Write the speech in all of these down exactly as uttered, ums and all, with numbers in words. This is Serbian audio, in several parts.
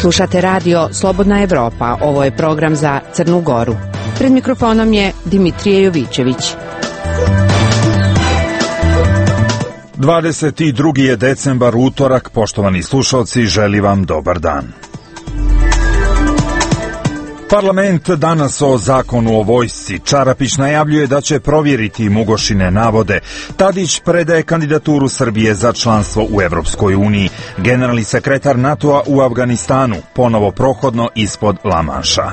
Slušate radio Slobodna Evropa, ovo je program za Crnu Goru. Pred mikrofonom je Dimitrije Jovićević. dvadeset drugi je decembar, utorak, poštovani slušalci, želim vam dobar dan. Parlament danas o zakonu o vojsci. Čarapić najavljuje da će provjeriti Mugošine navode. Tadić predaje kandidaturu Srbije za članstvo u Evropskoj uniji. Generalni sekretar NATO-a u Afganistanu, ponovo prohodno ispod Lamanša.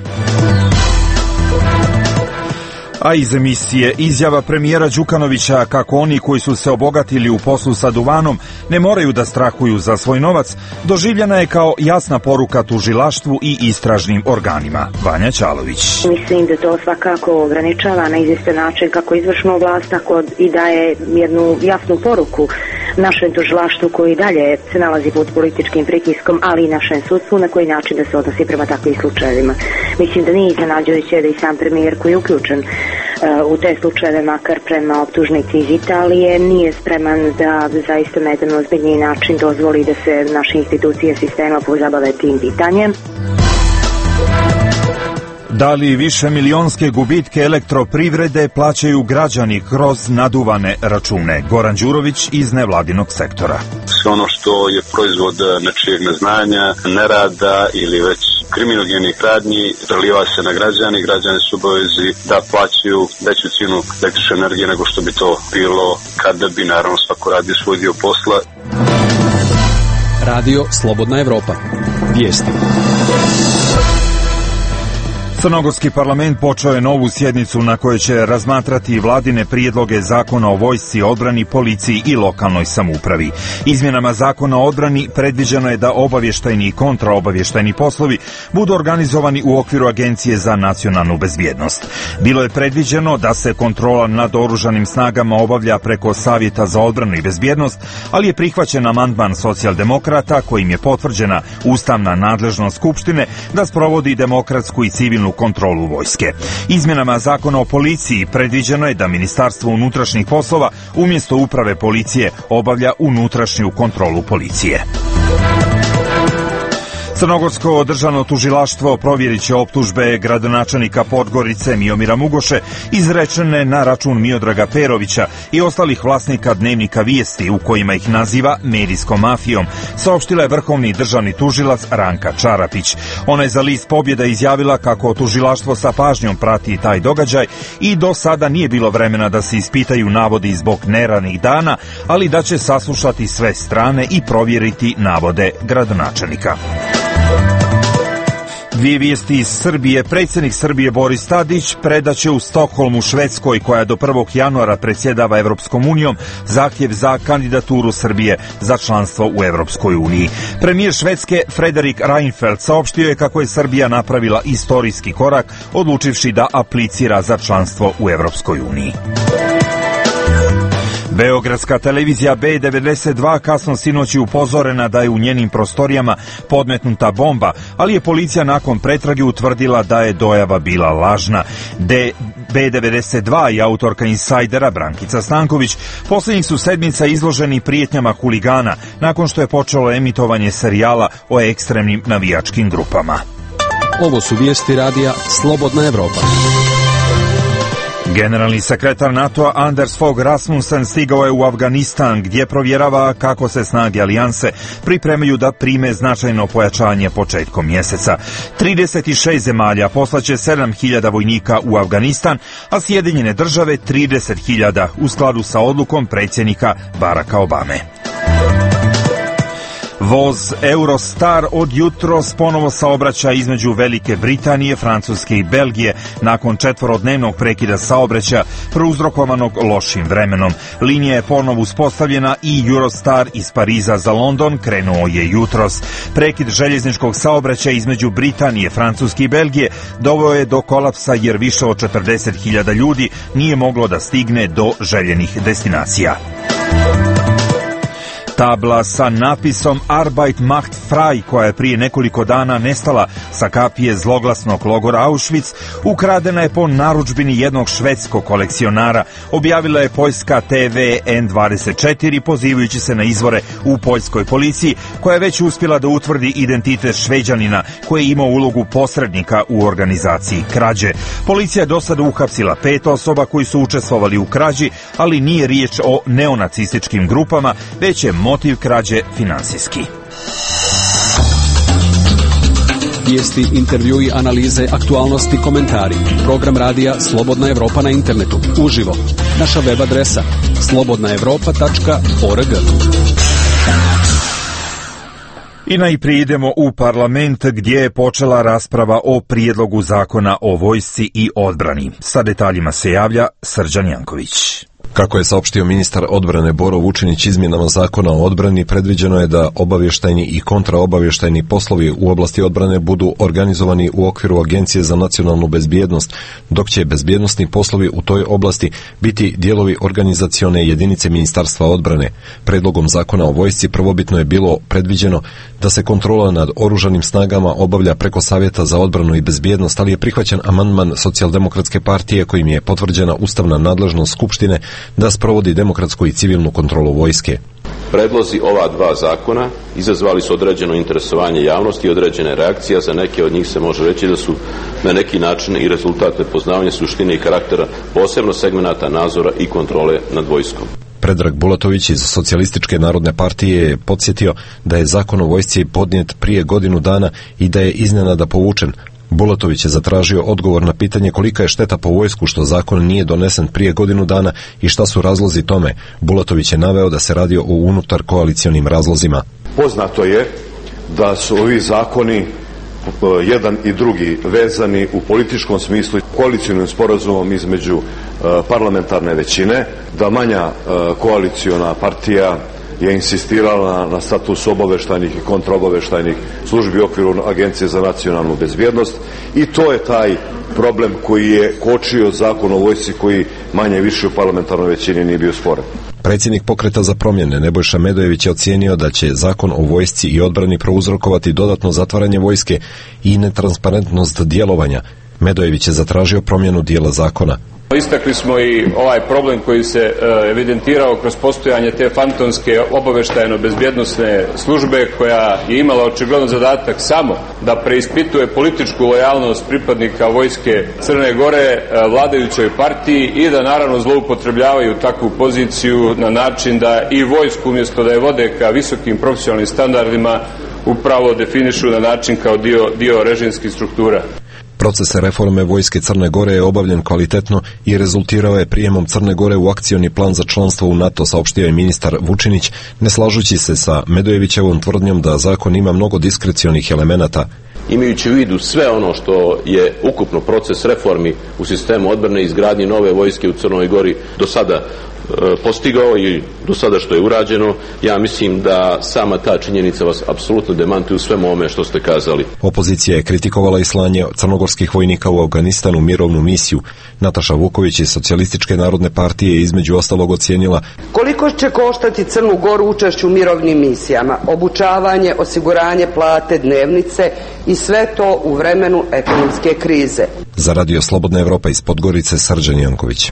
A iz emisije izjava premijera Đukanovića kako oni koji su se obogatili u poslu sa duvanom ne moraju da strahuju za svoj novac, doživljena je kao jasna poruka tužilaštvu i istražnim organima. Vanja Ćalović. Mislim da to svakako ograničava na izvestan način kako izvršnu vlast, tako i daje jednu jasnu poruku našem tužilaštvu koji dalje se nalazi pod političkim pritiskom, ali i našem sudstvu na koji način da se odnosi prema takvim slučajevima. Mislim da nije iznenađujuće da i sam premijer koji je uključen u te slučajeve, makar prema optužnici iz Italije, nije spreman da zaista na jedan ozbiljniji način dozvoli da se naše institucije sistema pozabave tim pitanjem. Da li više milionske gubitke elektroprivrede plaćaju građani kroz naduvane račune? Goran Đurović iz nevladinog sektora. Sve ono što je proizvod nečijeg neznanja, nerada ili već kriminogenih radnji preliva se na građani. Građani su obavezi da plaćaju veću cijenu električne energije nego što bi to bilo kada bi naravno svako radio svoj dio posla. Radio Slobodna Evropa. Vijesti. Crnogorski parlament počeo je novu sjednicu na kojoj će razmatrati vladine prijedloge zakona o vojsci, odbrani, policiji i lokalnoj samoupravi. Izmjenama zakona o odbrani predviđeno je da obavještajni i kontraobavještajni poslovi budu organizovani u okviru Agencije za nacionalnu bezbjednost. Bilo je predviđeno da se kontrola nad oružanim snagama obavlja preko Savjeta za odbranu i bezbjednost, ali je prihvaćen amandman socijaldemokrata kojim je potvrđena ustavna nadležnost Skupštine da sprovodi demokratsku i civilnu kontrolu vojske. Izmjenama zakona o policiji predviđeno je da Ministarstvo unutrašnjih poslova umjesto uprave policije obavlja unutrašnju kontrolu policije. Crnogorsko državno tužilaštvo provjerit će optužbe gradonačelnika Podgorice Miomira Mugoše izrečene na račun Miodraga Perovića i ostalih vlasnika dnevnika Vijesti u kojima ih naziva medijskom mafijom, saopštila je vrhovni državni tužilac Ranka Čarapić. Ona je za list Pobjeda izjavila kako tužilaštvo sa pažnjom prati taj događaj i do sada nije bilo vremena da se ispitaju navodi zbog neradnih dana, ali da će saslušati sve strane i provjeriti navode gradonačelnika. Dvije vijesti iz Srbije. Predsjednik Srbije Boris Tadić predaće u Stokholmu, Švedskoj, koja do prvog januara predsjedava Evropskom unijom, zahtjev za kandidaturu Srbije za članstvo u Evropskoj uniji. Premijer Švedske Frederik Reinfeldt saopštio je kako je Srbija napravila istorijski korak odlučivši da aplicira za članstvo u Evropskoj uniji. Beogradska televizija B devedeset dva kasno sinoć je upozorena da je u njenim prostorijama podmetnuta bomba, ali je policija nakon pretrage utvrdila da je dojava bila lažna. D B devedeset dva i autorka Insajdera Brankica Stanković posljednjih su sedmica izloženi prijetnjama huligana nakon što je počelo emitovanje serijala o ekstremnim navijačkim grupama. Ovo su vijesti radija Slobodna Evropa. Generalni sekretar NATO-a Anders Fogh Rasmussen stigao je u Afganistan gdje provjerava kako se snage alijanse pripremaju da prime značajno pojačanje početkom mjeseca. trideset šest zemalja poslaće sedam hiljada vojnika u Afganistan, a Sjedinjene države trideset hiljada u skladu sa odlukom predsjednika Baracka Obame. Voz Eurostar od jutros ponovo saobraća između Velike Britanije, Francuske i Belgije nakon četvorodnevnog prekida saobraćaja prouzrokovanog lošim vremenom. Linija je ponovo uspostavljena i Eurostar iz Pariza za London krenuo je jutros. Prekid željezničkog saobraćaja između Britanije, Francuske i Belgije doveo je do kolapsa jer više od četrdeset hiljada ljudi nije moglo da stigne do željenih destinacija. Tabla sa napisom Arbeit macht frei, koja je prije nekoliko dana nestala sa kapije zloglasnog logora Auschwitz, ukradena je po narudžbini jednog švedskog kolekcionara, objavila je poljska te ve en dvadeset četiri pozivajući se na izvore u poljskoj policiji, koja je već uspjela da utvrdi identitet Šveđanina koji je imao ulogu posrednika u organizaciji krađe. Policija je do sada uhapsila pet osoba koji su učestvovali u krađi, ali nije riječ o neonacističkim grupama, već je motiv krađe finansijski. Vijesti, intervjui, analize, aktualnosti, komentari. Program radija Slobodna Evropa na internetu. Uživo. Naša web adresa slobodna evropa tačka org. I najprije idemo u parlament gdje je počela rasprava o prijedlogu zakona o vojsci i odbrani. Sa detaljima se javlja Srđan Janković. Kako je saopštio ministar odbrane Boro Vučinić, izmjenama zakona o odbrani predviđeno je da obavještajni i kontraobavještajni poslovi u oblasti odbrane budu organizovani u okviru Agencije za nacionalnu bezbjednost, dok će bezbjednosni poslovi u toj oblasti biti dijelovi organizacione jedinice Ministarstva odbrane. Predlogom zakona o vojsci prvobitno je bilo predviđeno da se kontrola nad oružanim snagama obavlja preko Savjeta za odbranu i bezbjednost, ali je prihvaćen amandman Socijaldemokratske partije kojim je potvrđena ustavna nadležnost Skupštine da sprovodi demokratsku i civilnu kontrolu vojske. Predlozi ova dva zakona izazvali su određeno interesovanje javnosti i određene reakcije, za neke od njih se može reći da su na neki način i rezultat nepoznavanja suštine i karaktera posebno segmenata nadzora i kontrole nad vojskom. Predrag Bulatović iz Socijalističke narodne partije je podsjetio da je zakon o vojsci podnijet prije godinu dana i da je iznenada povučen. Bulatović je zatražio odgovor na pitanje kolika je šteta po vojsku što zakon nije donesen prije godinu dana i šta su razlozi tome. Bulatović je naveo da se radi o unutar koalicionim razlozima. Poznato je da su ovi zakoni jedan i drugi vezani u političkom smislu koalicionim sporazumom između parlamentarne većine, da manja koaliciona partija je insistirala na status obaveštajnih i kontraobaveštajnih službi u okviru Agencije za nacionalnu bezbjednost i to je taj problem koji je kočio zakon o vojsci koji manje više u parlamentarnoj većini nije bio sporan. Predsjednik Pokreta za promjene Nebojša Medojević je ocijenio da će zakon o vojsci i odbrani prouzrokovati dodatno zatvaranje vojske i netransparentnost djelovanja. Medojević je zatražio promjenu dijela zakona. Istakli smo i ovaj problem koji se evidentirao kroz postojanje te fantomske obavještajno-bezbjednosne službe koja je imala očigledan zadatak samo da preispituje političku lojalnost pripadnika vojske Crne Gore vladajućoj partiji i da naravno zloupotrebljavaju takvu poziciju na način da i vojsku umjesto da je vode ka visokim profesionalnim standardima upravo definišu na način kao dio, dio režimskih struktura. Proces reforme vojske Crne Gore je obavljen kvalitetno i rezultirao je prijemom Crne Gore u akcioni plan za članstvo u NATO, saopštio je ministar Vučinić, ne slažući se sa Medojevićevom tvrdnjom da zakon ima mnogo diskrecionih elemenata. Imajući u vidu sve ono što je ukupno proces reformi u sistemu odbrane i izgradnje nove vojske u Crnoj Gori do sada postigao i do sada što je urađeno, ja mislim da sama ta činjenica vas apsolutno demantuje u svemu ovome što ste kazali. Opozicija je kritikovala i slanje crnogorskih vojnika u Afganistanu mirovnu misiju. Nataša Vuković iz Socijalističke narodne partije je između ostalog ocijenila: koliko će koštati Crnu Goru učešću u mirovnim misijama, obučavanje, osiguranje plate, dnevnice i sve to u vremenu ekonomske krize. Za Radio Slobodna Evropa iz Podgorice, Srđan Janković.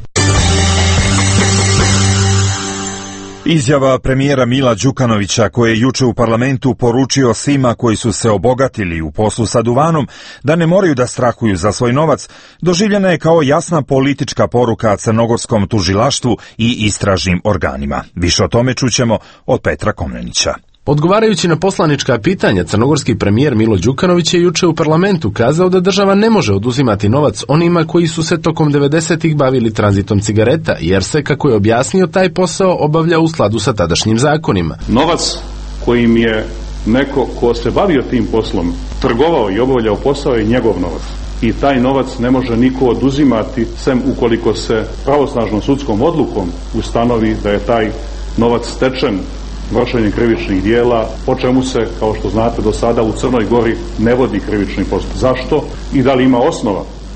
Izjava premijera Mila Đukanovića, koji je juče u parlamentu poručio svima koji su se obogatili u poslu sa duvanom da ne moraju da strahuju za svoj novac, doživljena je kao jasna politička poruka crnogorskom tužilaštvu i istražnim organima. Više o tome čućemo od Petra Komnenića. Odgovarajući na poslanička pitanja, crnogorski premijer Milo Đukanović je juče u parlamentu kazao da država ne može oduzimati novac onima koji su se tokom devedesetih bavili tranzitom cigareta, jer se, kako je objasnio, taj posao obavlja u skladu sa tadašnjim zakonima. Novac kojim je neko ko se bavio tim poslom trgovao i obavljao posao je njegov novac. I taj novac ne može niko oduzimati, sem ukoliko se pravosnažnom sudskom odlukom ustanovi da je taj novac stečen vršenjem krivičnih dijela, po čemu se, kao što znate, do sada u Crnoj Gori ne vodi krivični postupak. Zašto i da li ima osnova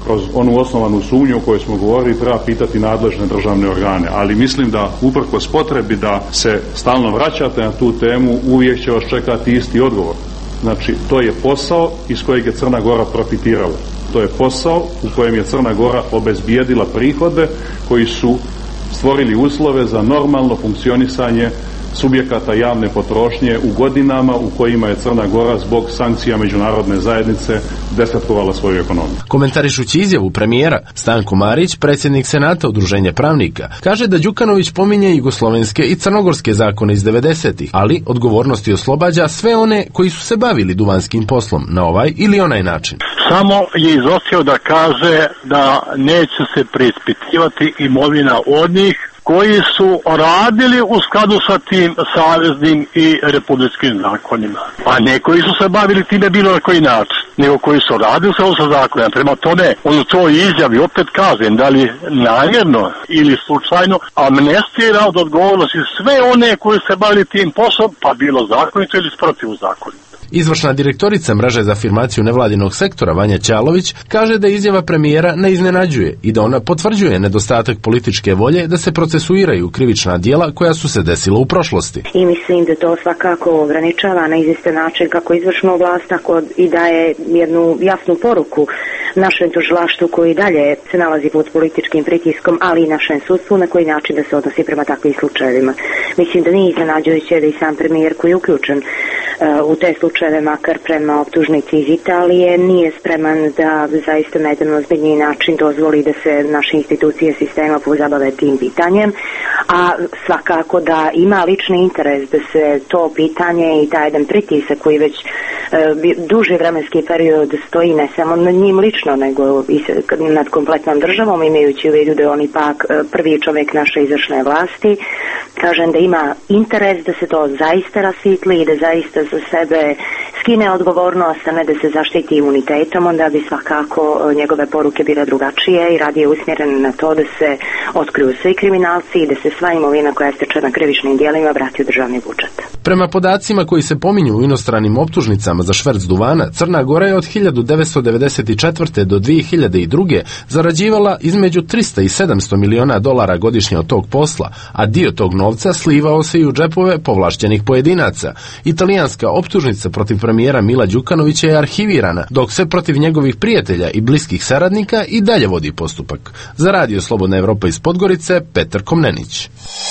kroz onu osnovanu sumnju o kojoj smo govorili treba pitati nadležne državne organe, ali mislim da uprkos potrebi da se stalno vraćate na tu temu, uvijek će vas čekati isti odgovor. Znači, to je posao iz kojeg je Crna Gora profitirala. To je posao u kojem je Crna Gora obezbijedila prihode koji su stvorili uslove za normalno funkcionisanje subjekata javne potrošnje u godinama u kojima je Crna Gora zbog sankcija međunarodne zajednice desetkovala svoju ekonomiju. Komentarišući izjavu premijera, Stanko Marić, predsjednik Senata Udruženja pravnika, kaže da Đukanović pominje jugoslovenske i crnogorske zakone iz devedesetih, ali odgovornosti oslobađa sve one koji su se bavili duvanskim poslom na ovaj ili onaj način. Samo je izostio da kaže da neće se preispitivati imovina od njih koji su radili u skladu sa tim saveznim i republičkim zakonima. A ne koji su se bavili time bilo na koji način, nego koji su radili u skladu sa zakonima. Prema tome, on u toj izjavi, opet kažem, da li namjerno ili slučajno, amnestira od odgovornosti sve one koji se bavili tim poslom, pa bilo zakonito ili protivzakonito. Izvršna direktorica mreže za afirmaciju nevladinog sektora Vanja Ćalović kaže da izjava premijera ne iznenađuje i da ona potvrđuje nedostatak političke volje da se procesuiraju krivična djela koja su se desila u prošlosti. I mislim da to svakako ograničava na izvjestan način kako izvršnu vlast, tako i daje jednu jasnu poruku našem tužilaštvu koji dalje se nalazi pod političkim pritiskom, ali i našem sudstvu na koji način da se odnosi prema takvim slučajevima. Mislim da nije iznenađujuće da i sam premijer koji je uključen uh, u te slučajeve, makar prema optužnici iz Italije, nije spreman da zaista na jedan ozbiljniji način dozvoli da se naše institucije sistema pozabave tim pitanjem, a svakako da ima lični interes da se to pitanje i taj jedan pritisak koji već uh, duži vremenski period stoji ne samo nad njim lično, nego i nad kompletnom državom, imajući u vidu da je on ipak prvi čovjek naše izvršne vlasti. Kažem da ima interes da se to zaista rasvitli i da zaista za sebe skine odgovornost, a ne da se zaštiti imunitetom, onda bi svakako njegove poruke bile drugačije i radije usmjerene na to da se otkriju svi kriminalci i da se sva imovina koja je stečena krivičnim djelima vrati u državni budžet. Prema podacima koji se pominju u inostranim optužnicama za šverc duvana, Crna Gora je od hiljadu devetsto devedeset četvrte do dvije hiljade druge. zarađivala između trista i sedamsto miliona dolara godišnje od tog posla, a dio tog novca slivao se i u džepove povlašćenih pojedinaca. Italijanska optužnica protiv premijera Mila Đukanovića je arhivirana, dok se protiv njegovih prijatelja i bliskih saradnika i dalje vodi postupak. Za Radio Slobodna Evropa iz Podgorice, Petar Komnenić.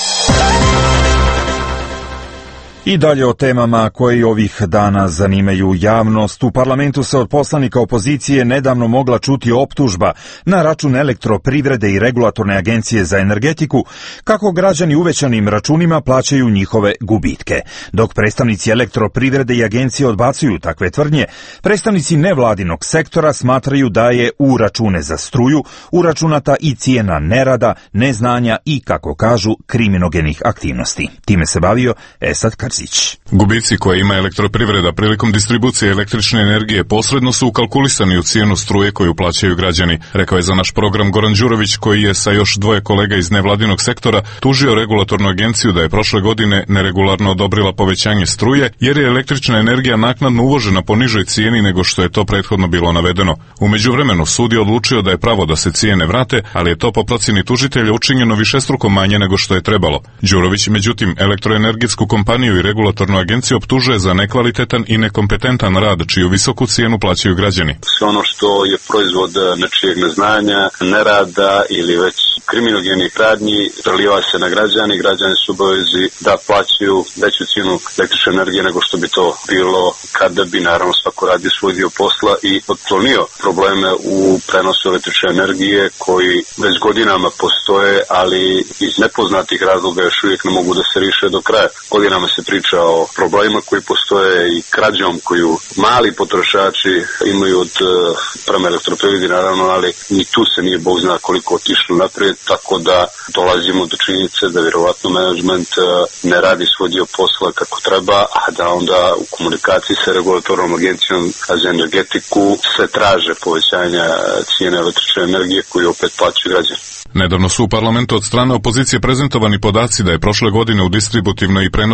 I dalje o temama koji ovih dana zanimaju javnost. U parlamentu se od poslanika opozicije nedavno mogla čuti optužba na račun Elektroprivrede i Regulatorne agencije za energetiku kako građani uvećanim računima plaćaju njihove gubitke. Dok predstavnici Elektroprivrede i agencije odbacuju takve tvrdnje, predstavnici nevladinog sektora smatraju da je u račune za struju uračunata i cijena nerada, neznanja i, kako kažu, kriminogenih aktivnosti. Time se bavio Esad Karzić. Gubici koje ima Elektroprivreda prilikom distribucije električne energije posredno su ukalkulisani u cijenu struje koju plaćaju građani, rekao je za naš program Goran Đurović, koji je sa još dvoje kolega iz nevladinog sektora tužio Regulatornu agenciju da je prošle godine neregularno odobrila povećanje struje, jer je električna energija naknadno uvožena po nižoj cijeni nego što je to prethodno bilo navedeno. U međuvremenu sud je odlučio da je pravo da se cijene vrate, ali je to po procjeni tužitelja učinjeno višestruko manje nego što je trebalo. Đurović, međutim, elektroenergetsku kompaniju i Regulatornu agenciju optužuje za nekvalitetan i nekompetentan rad, čiju visoku cijenu plaćaju građani. Sve ono što je proizvod nečijeg neznanja, nerada ili već kriminogenih radnji preliva se na građani, građani su obavezi da plaćaju veću cijenu električne energije nego što bi to bilo kada bi naravno svako radio svoj dio posla i otklonio probleme u prenosu električne energije koji već godinama postoje, ali iz nepoznatih razloga još uvijek ne mogu da se riše do kraja. Godinama se priča o problemima koji postoje i krađom koju mali potrošači imaju od prema Elektroprivredi, naravno, ali ni tu se nije Bog zna koliko otišlo naprijed, tako da dolazimo do činjenice da vjerovatno menadžment ne radi svoj dio posla kako treba, a da onda u komunikaciji sa Regulatornom agencijom za energetiku se traže povećanja cijene električne energije koju opet plaćaju građani. Nedavno su u parlamentu od strane opozicije prezentovani podaci da je prošle godine u distributivnoj i prenosnoj mreži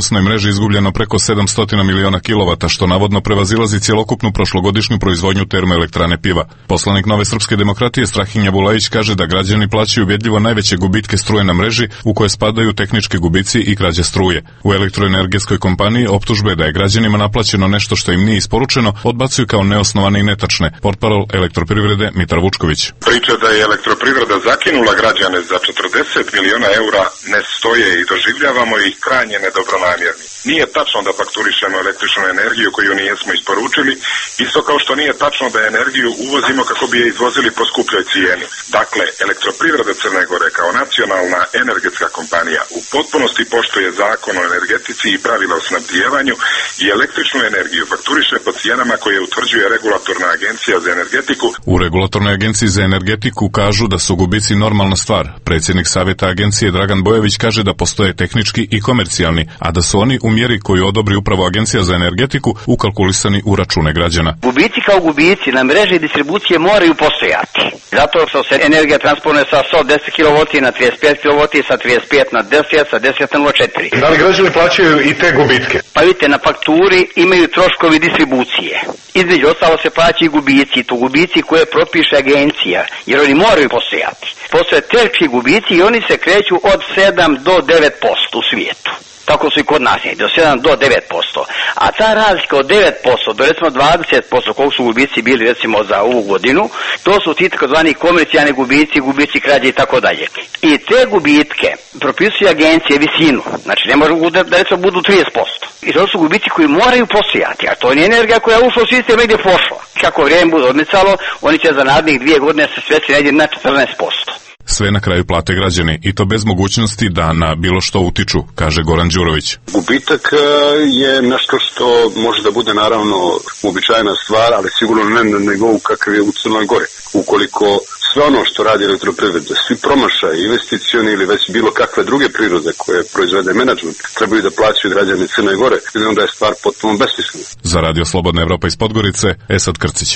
mreži izgubljeno preko sedamsto miliona kilovata, što navodno prevazilazi cjelokupnu prošlogodišnju proizvodnju termoelektrane Piva. Poslanik Nove srpske demokratije Strahinja Bulajić kaže da građani plaćaju ubjedljivo najveće gubitke struje na mreži, u koje spadaju tehnički gubici i krađe struje. U elektroenergetskoj kompaniji optužbe da je građanima naplaćeno nešto što im nije isporučeno odbacuju kao neosnovane i netačne. Portparol Elektroprivrede Mitar Vučković. Priča da je Elektroprivreda zakinula građane za četrdeset miliona eura ne stoje i doživljavamo ih krajnje nedobronamjerni. Nije tačno da fakturišemo električnu energiju koju nijesmo isporučili, isto kao što nije tačno da energiju uvozimo kako bi je izvozili po skupljoj cijeni. Dakle, Elektroprivreda Crne Gore kao nacionalna energetska kompanija u potpunosti poštuje zakon o energetici i pravila o snabdijevanju i električnu energiju fakturiše po cijenama koje utvrđuje Regulatorna agencija za energetiku. U Regulatornoj agenciji za energetiku kažu da su gubici normalna stvar. Predsjednik savjeta agencije Dragan Bojović kaže da postoje tehnički i komercijalni, a da su oni u mjeri koju odobri upravo Agencija za energetiku ukalkulisani u račune građana. Gubici kao gubici na mreži distribucije moraju postojati. Zato što se energija transportuje sa sto deset kilovolti na trideset pet kilovolti, sa trideset pet na deset, sa deset na nula zarez četiri. Da li građani plaćaju i te gubitke? Pa vidite, na fakturi imaju troškovi distribucije. Između ostalo se plaćaju gubici, to gubici koje propiše agencija, jer oni moraju postojati. Postoje teški gubici i oni se kreću od sedam do devet posto u svijetu. Tako su i kod nas, do sedam do devet posto. A ta razlika od devet posto do recimo dvadeset posto, koliko su gubici bili recimo za ovu godinu, to su ti takozvani komercijalni gubici, gubici krađe i tako dalje. I te gubitke propisuje agencije visinu, znači ne može da, da recimo budu trideset posto. I to su gubici koji moraju postojati, a to nije energija koja je ušla u sistem negdje pošla. Kako vrijeme bude odmicalo, oni će za narednih dvije godine se svesti negdje na četrnaest posto. Sve na kraju plate građani i to bez mogućnosti da na bilo što utiču, kaže Goran Đurović. Gubitak je nešto što može da bude naravno uobičajena stvar, ali sigurno ne na nivou kakav je u Crnoj Gori. Ukoliko sve ono što radi Elektroprivreda, svi promašaj, investicioni ili već bilo kakve druge prirode koje proizvede menadžment, trebaju da plaćaju građani Crne Gore, i onda je stvar potpuno besmislena. Za Radio Slobodna Evropa iz Podgorice, Esad Krcić.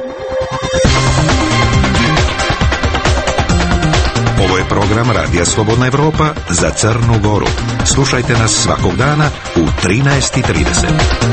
Ovo je program Radija Slobodna Evropa za Crnu Goru. Slušajte nas svakog dana u trinaest i trideset.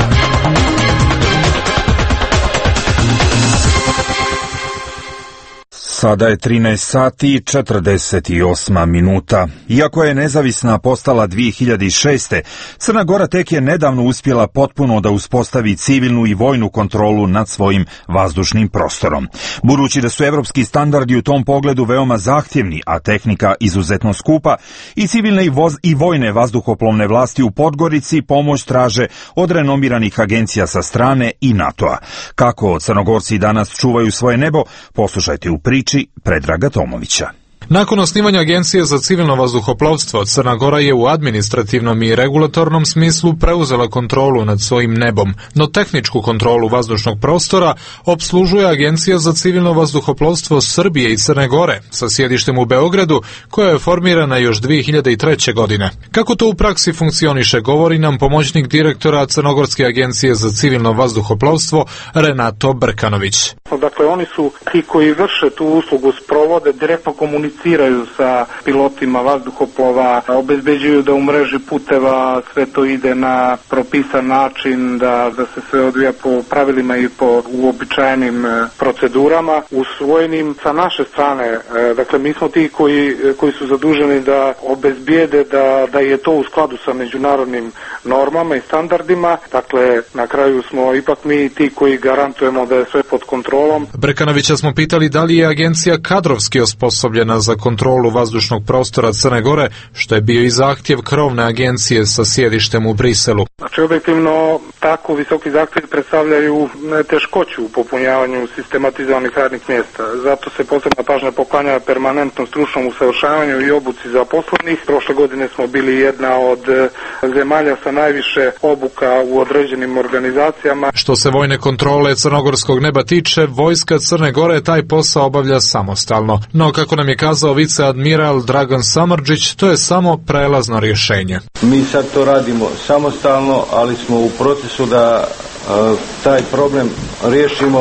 Sada je trinaest sati i četrdeset osam minuta. Iako je nezavisna postala dvije hiljade šeste. Crna Gora tek je nedavno uspjela potpuno da uspostavi civilnu i vojnu kontrolu nad svojim vazdušnim prostorom. Budući da su evropski standardi u tom pogledu veoma zahtjevni, a tehnika izuzetno skupa, i civilne i, voz, i vojne vazduhoplovne vlasti u Podgorici pomoć traže od renomiranih agencija sa strane i NATO-a. Kako Crnogorci danas čuvaju svoje nebo, poslušajte u priči Predraga Tomovića. Nakon osnivanja Agencije za civilno vazduhoplovstvo, Crna Gora je u administrativnom i regulatornom smislu preuzela kontrolu nad svojim nebom, no tehničku kontrolu vazdušnog prostora opslužuje Agencija za civilno vazduhoplovstvo Srbije i Crne Gore sa sjedištem u Beogradu, koja je formirana još dvije hiljade treće. godine. Kako to u praksi funkcioniše, govori nam pomoćnik direktora Crnogorske agencije za civilno vazduhoplovstvo Renato Brkanović. Dakle, oni su ti koji vrše tu uslugu, sprovode, direktno komuniciraju sa pilotima vazduhoplova, obezbeđuju da u mreži puteva sve to ide na propisan način, da, da se sve odvija po pravilima i po uobičajenim procedurama, usvojenim sa naše strane. Dakle, mi smo ti koji, koji su zaduženi da obezbijede da, da je to u skladu sa međunarodnim normama i standardima. Dakle, na kraju smo ipak mi ti koji garantujemo da je sve pod kontrolom. Brkanovića smo pitali da li je agencija kadrovski osposobljena za kontrolu vazdušnog prostora Crne Gore, što je bio i zahtjev krovne agencije sa sjedištem u Briselu. Znači, objektivno, tako visoki zahtjevi predstavljaju teškoću u popunjavanju sistematizovanih radnih mjesta. Zato se posebna pažnja poklanja permanentnom stručnom usavršavanju i obuci zaposlenih. Prošle godine smo bili jedna od zemalja sa najviše obuka u određenim organizacijama. Što se vojne kontrole crnogorskog neba tiče, vojska Crne Gore taj posao obavlja samostalno. No, kako nam je kazao viceadmiral Dragan Samardžić, to je samo prelazno rješenje. Mi sad to radimo samostalno, ali smo u procesu da a, taj problem riješimo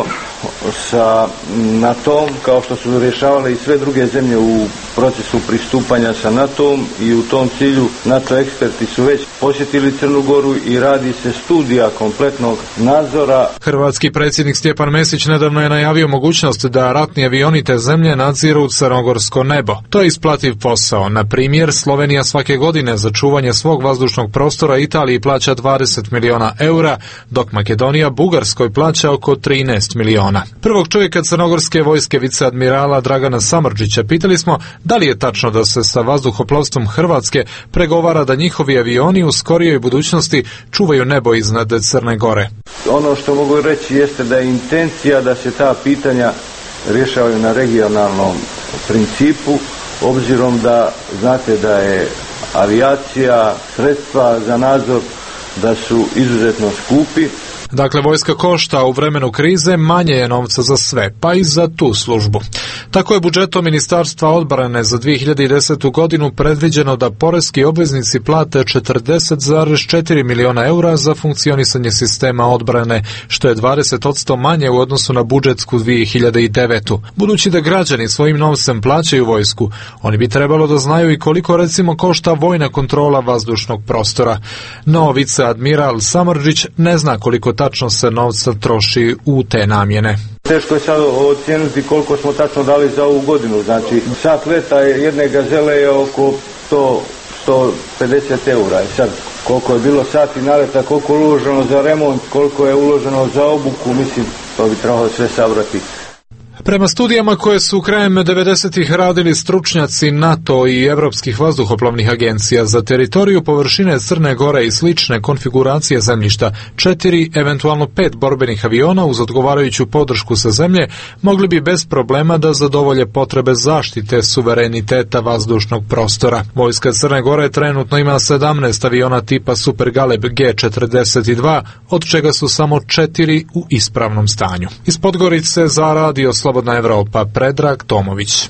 sa NATO-om, kao što su rješavale i sve druge zemlje u procesu pristupanja sa NATO-om, i u tom cilju NATO eksperti su već posjetili Crnu Goru i radi se studija kompletnog nadzora. Hrvatski predsjednik Stjepan Mesić nedavno je najavio mogućnost da ratni avioni te zemlje nadziru crnogorsko nebo. To je isplativ posao. Na primjer, Slovenija svake godine za čuvanje svog vazdušnog prostora Italiji plaća dvadeset miliona eura, dok Makedonija Bugarskoj plaća oko trinaest miliona. Prvog čovjeka crnogorske vojske, viceadmirala Dragana Samardžića, pitali smo da li je tačno da se sa vazduhoplovstvom Hrvatske pregovara da njihovi avioni u skorijoj budućnosti čuvaju nebo iznad Crne Gore. Ono što mogu reći jeste da je intencija da se ta pitanja rješavaju na regionalnom principu, obzirom da znate da je avijacija, sredstva za nadzor da su izuzetno skupi. Dakle, vojska košta, u vremenu krize manje je novca za sve, pa i za tu službu. Tako je budžetom Ministarstva odbrane za dvije hiljade desetu godinu predviđeno da poreski obveznici plate četrdeset zarez četiri miliona eura za funkcionisanje sistema odbrane, što je dvadeset posto manje u odnosu na budžetsku dvije hiljade devetu. Budući da građani svojim novcem plaćaju vojsku, oni bi trebalo da znaju i koliko recimo košta vojna kontrola vazdušnog prostora. No, viceadmiral Samardžić ne zna koliko tačno se novca troši u te namjene. Teško je sad ocijeniti koliko smo tačno dali za ovu godinu. Znači, sat leta jedne gazele je oko sto do sto pedeset eura. I sad, koliko je bilo sati naleta, koliko je uloženo za remont, koliko je uloženo za obuku, mislim, to bi trebalo sve sabrati. Prema studijama koje su krajem devedesetih radili stručnjaci NATO i evropskih vazduhoplovnih agencija za teritoriju, površine Crne Gore i slične konfiguracije zemljišta, četiri, eventualno pet borbenih aviona uz odgovarajuću podršku sa zemlje mogli bi bez problema da zadovolje potrebe zaštite suvereniteta vazdušnog prostora. Vojska Crne Gore trenutno ima sedamnaest aviona tipa Super Galeb G četrdeset dva, od čega su samo četiri u ispravnom stanju. Iz Podgorice za radio Slobodna Evropa, Predrag Tomović.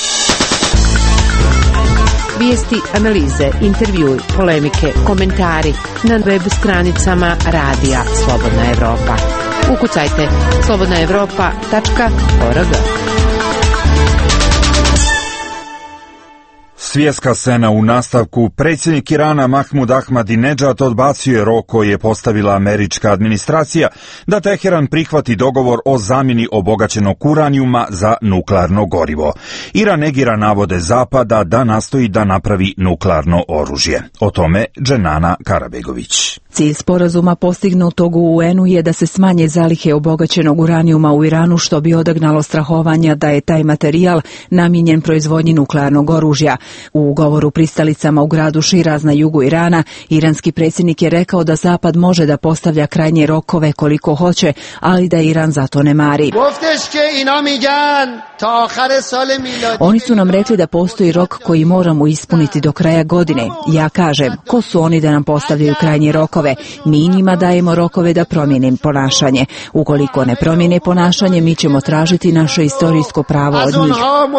Vijesti, analize, intervjui, polemike, komentari na web stranicama radija Slobodna Evropa. Ukucajte slobodna evropa tačka org. Svjetska scena u nastavku. Predsjednik Irana Mahmud Ahmadinejad odbacio je rok koji je postavila američka administracija da Teheran prihvati dogovor o zamjeni obogaćenog uranijuma za nuklearno gorivo. Iran negira navode Zapada da nastoji da napravi nuklearno oružje. O tome Dženana Karabegović. Cilj sporazuma postignutog u U N-u je da se smanje zalihe obogaćenog uranijuma u Iranu, što bi odagnalo strahovanja da je taj materijal namijenjen proizvodnji nuklearnog oružja. U ugovoru pristalicama u gradu Širaz na jugu Irana, iranski predsjednik je rekao da Zapad može da postavlja krajnje rokove koliko hoće, ali da Iran zato ne mari. Oni su nam rekli da postoji rok koji moramo ispuniti do kraja godine. Ja kažem, ko su oni da nam postavljaju krajnje rokove? Mi njima dajemo rokove da promijene ponašanje. Ukoliko ne promijene ponašanje, mi ćemo tražiti naše istorijsko pravo od njih,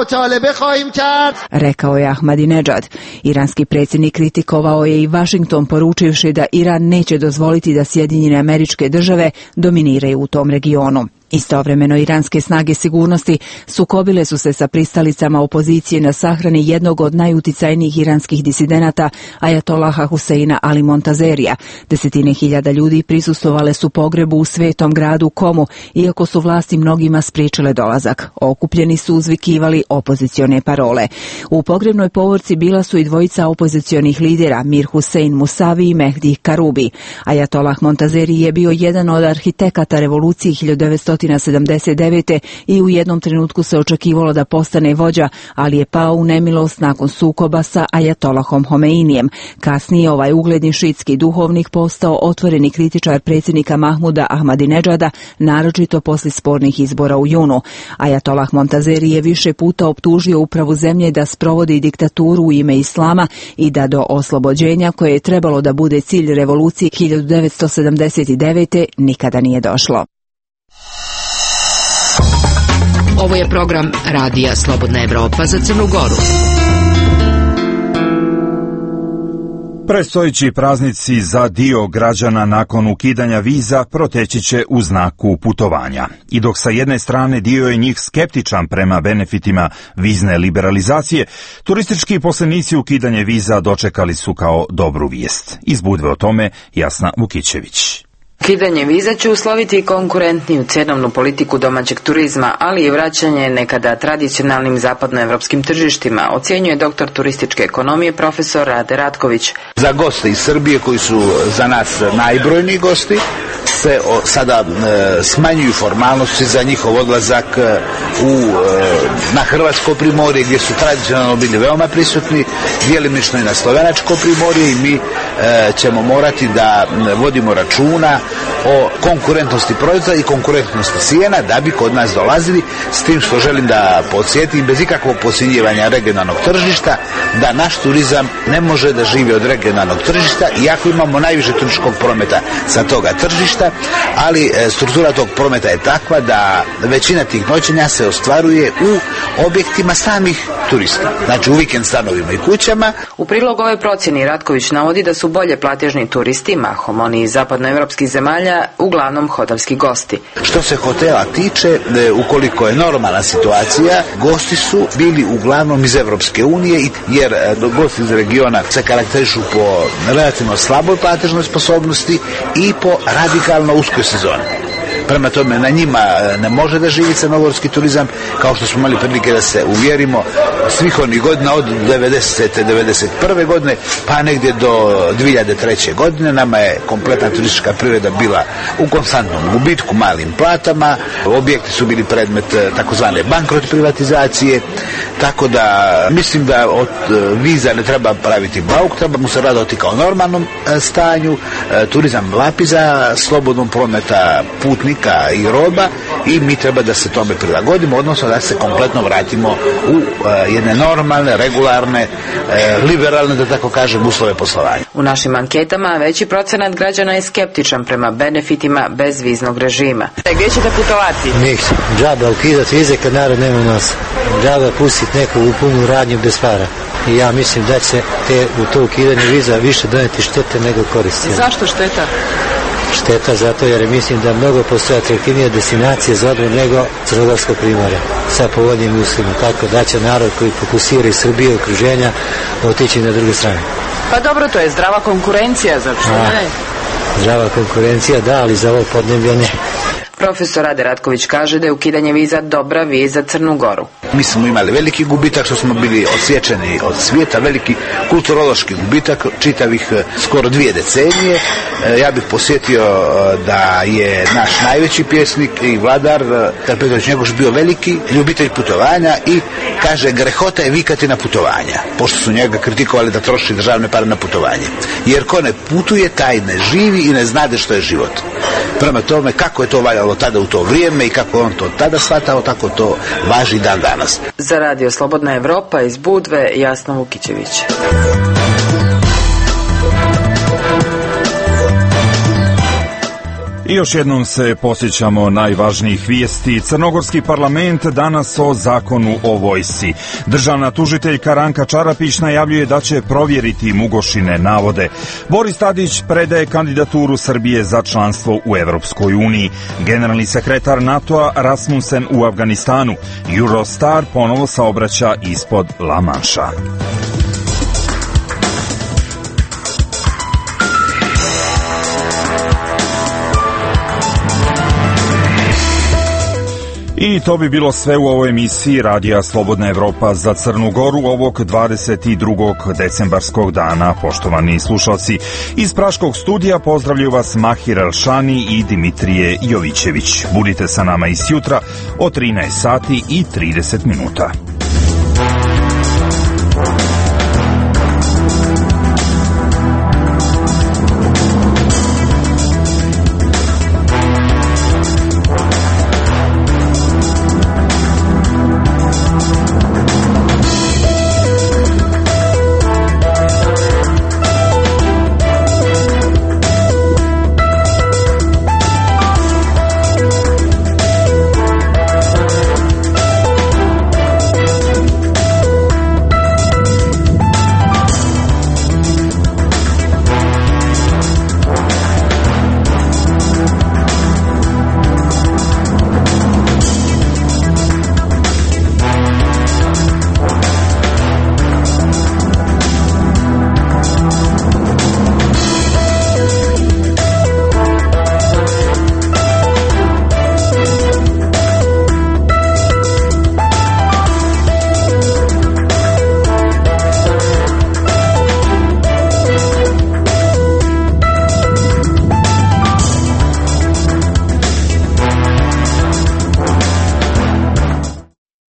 rekao je Ahmadinejad. Iranski predsjednik kritikovao je i Washington, poručivši da Iran neće dozvoliti da Sjedinjene Američke Države dominiraju u tom regionu. Istovremeno, iranske snage sigurnosti sukobile su se sa pristalicama opozicije na sahrani jednog od najuticajnijih iranskih disidenata, ajatolaha Huseina Ali Montazerija. Desetine hiljada ljudi prisustvovale su pogrebu u svetom gradu Komu, iako su vlasti mnogima spriječile dolazak. Okupljeni su uzvikivali opozicione parole. U pogrebnoj povorci bila su i dvojica opozicionih lidera, Mir Hussein Musavi i Mehdi Karubi. Ajatolah Montazeri je bio jedan od arhitekata revolucije hiljadu devetsto sedamdeset devete. i u jednom trenutku se očekivalo da postane vođa, ali je pao u nemilost nakon sukoba sa ajatolahom Homeinijem. Kasnije ovaj ugledni šiitski duhovnik postao otvoreni kritičar predsjednika Mahmuda Ahmadinejada, naročito poslije spornih izbora u junu. Ajatolah Montazeri je više puta optužio upravu zemlje da sprovodi diktaturu u ime islama i da do oslobođenja, koje je trebalo da bude cilj revolucije hiljadu devetsto sedamdeset devete. nikada nije došlo. Ovo je program radija Slobodna Evropa za Crnu Goru. Predstojeći praznici za dio građana nakon ukidanja viza proteći će u znaku putovanja. I dok sa jedne strane dio je njih skeptičan prema benefitima vizne liberalizacije, turistički poslenici ukidanje viza dočekali su kao dobru vijest. Iz Budve o tome Jasna Vukićević. Ukidanje viza će usloviti konkurentniju cjenovnu politiku domaćeg turizma, ali i vraćanje nekada tradicionalnim zapadnoevropskim tržištima, ocjenjuje doktor turističke ekonomije profesor Rade Ratković. Za goste iz Srbije, koji su za nas najbrojniji gosti, se sada e, smanjuju formalnosti za njihov odlazak e, u, e, na Hrvatsko primorje, gdje su tradicionalno bili veoma prisutni, djelimično i na Slovenačko primorje, i mi e, ćemo morati da vodimo računa o konkurentnosti proizvoda i konkurentnosti cijena da bi kod nas dolazili, s tim što želim da podsjetim, bez ikakvog podcjenjivanja regionalnog tržišta, da naš turizam ne može da živi od regionalnog tržišta, iako imamo najviše turističkog prometa sa toga tržišta, ali struktura tog prometa je takva da većina tih noćenja se ostvaruje u objektima samih turista, znači u vikend stanovima i kućama. U prilog ove procjeni Ratković navodi da su bolje platežni turisti, mahom oni iz zapadnoevropskih zemalja, uglavnom hotelski gosti. Što se hotela tiče, ukoliko je normalna situacija, gosti su bili uglavnom iz Evropske unije, jer gosti iz regiona se karakterišu po relativno slaboj platežnoj sposobnosti i po radikalno uskoj sezoni. Prema tome, na njima ne može da živi crnogorski turizam, kao što smo imali prilike da se uvjerimo svih onih godina od devedesete. devedeset prve godine pa negdje do dvije hiljade treće. godine. Nama je kompletna turistička privreda bila u konstantnom gubitku, malim platama, objekti su bili predmet takozvane bankrot privatizacije, tako da mislim da od viza ne treba praviti bauk, treba mu se raditi kao normalnom stanju. Turizam lapi za slobodnom prometa putnika i roba i mi treba da se tome prilagodimo, odnosno da se kompletno vratimo u uh, jedne normalne, regularne, uh, liberalne, da tako kažem, uslove poslovanja. U našim anketama veći procenat građana je skeptičan prema benefitima bez viznog režima. Gdje ćete putovati? Neću. Džaba ukidat vize kad narod nema nosa. Džaba pustit nekog u punu radnju bez para. I ja mislim da će te, u to ukidanje viza više doneti štete nego koristi. Zašto šteta? Šteta zato jer mislim da mnogo postoje atraktivnije destinacije za odmor nego Crnogorsko primorje sa povoljnim uslovima, tako da će narod koji fokusira iz Srbije i okruženja otići na druge strane. Pa dobro, to je zdrava konkurencija, zašto ne? Zdrava konkurencija, da, ali za ovo podneblje ne. Profesor Rade Ratković kaže da je ukidanje viza dobra vijest za Crnu Goru. Mi smo imali veliki gubitak što smo bili odsječeni od svijeta, veliki kulturološki gubitak čitavih skoro dvije decenije. Ja bih posjetio da je naš najveći pjesnik i vladar Tar Petrović Njegoš bio veliki ljubitelj putovanja i kaže, grehota je vikati na putovanja, pošto su njega kritikovali da troši državne pare na putovanje. Jer ko ne putuje, taj ne živi i ne znade što je život. Prema tome, kako je to valjalo tada u to vrijeme i kako on to tada shvatao, tako to važi dan danas. Za Radio Slobodna Evropa iz Budve, Jasna Vukićević. I još jednom se posjećamo najvažnijih vijesti. Crnogorski parlament danas o zakonu o vojsci. Državna tužiteljka Ranka Čarapić najavljuje da će provjeriti Mugošine navode. Boris Tadić predaje kandidaturu Srbije za članstvo u Evropskoj uniji. Generalni sekretar NATO-a Rasmussen u Afganistanu. Eurostar ponovo saobraća ispod La Manša. I to bi bilo sve u ovoj emisiji Radija Slobodna Evropa za Crnu Goru ovog dvadeset drugog decembarskog dana. Poštovani slušalci, iz Praškog studija pozdravljaju vas Mahir Elšani i Dimitrije Jovićević. Budite sa nama i sjutra od trinaest sati i trideset minuta.